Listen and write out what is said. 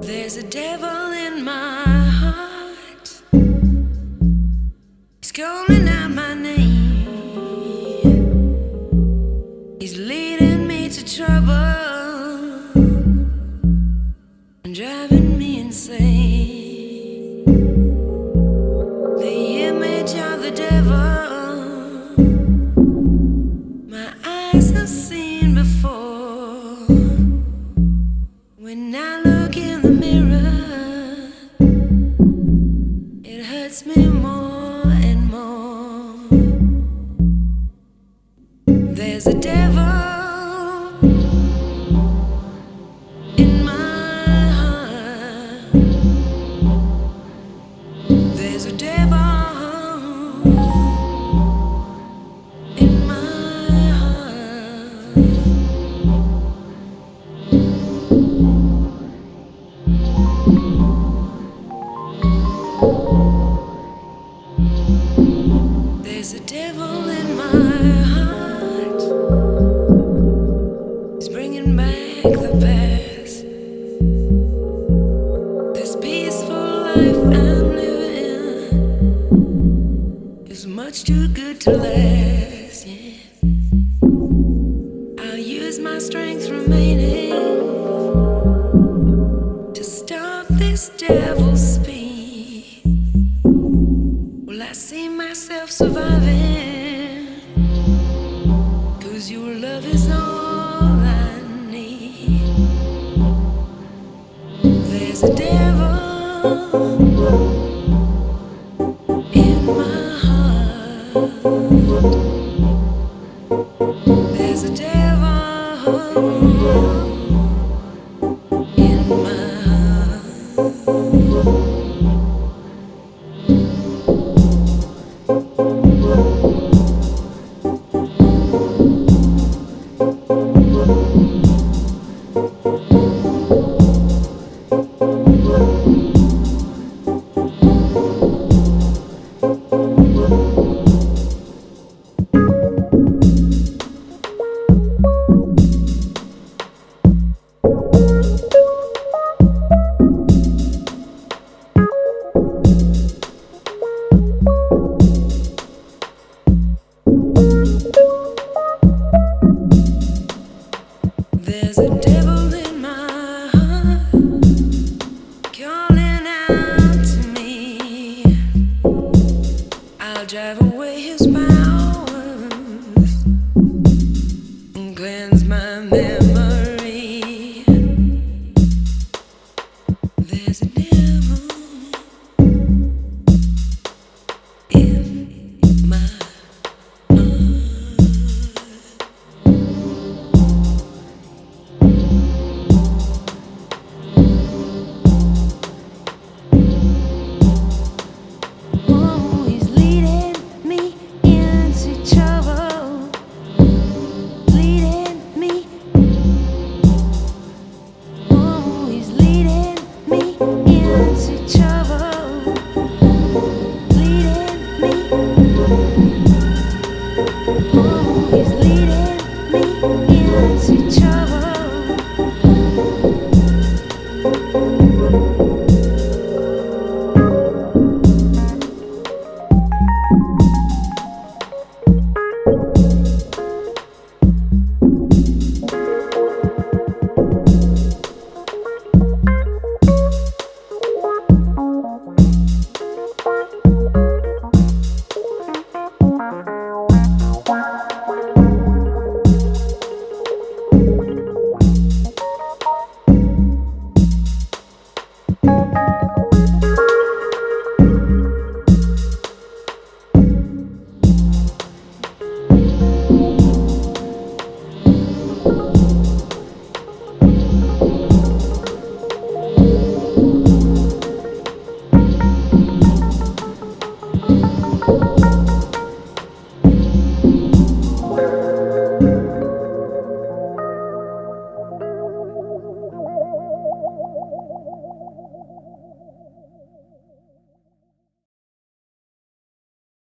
There's a devil in my heart. He's calling out my name. He's leading me to trouble and driving me insane. The image of the devil my eyes have seen before. When I look in the mirror, it hurts me more and more. There's a devil in my heart. There's a devil in my heart. There's a devil in my heart. He's bringing back the past. This peaceful life I'm living is much too good to last. Yeah. I'll use my strength remaining to stop this devil's speed. Well, I see myself surviving, 'cause your love is all I need. There's a devil in my heart. There's a devil in my heart. There's a devil in my heart calling out to me. I'll drive away his powers and cleanse my memory.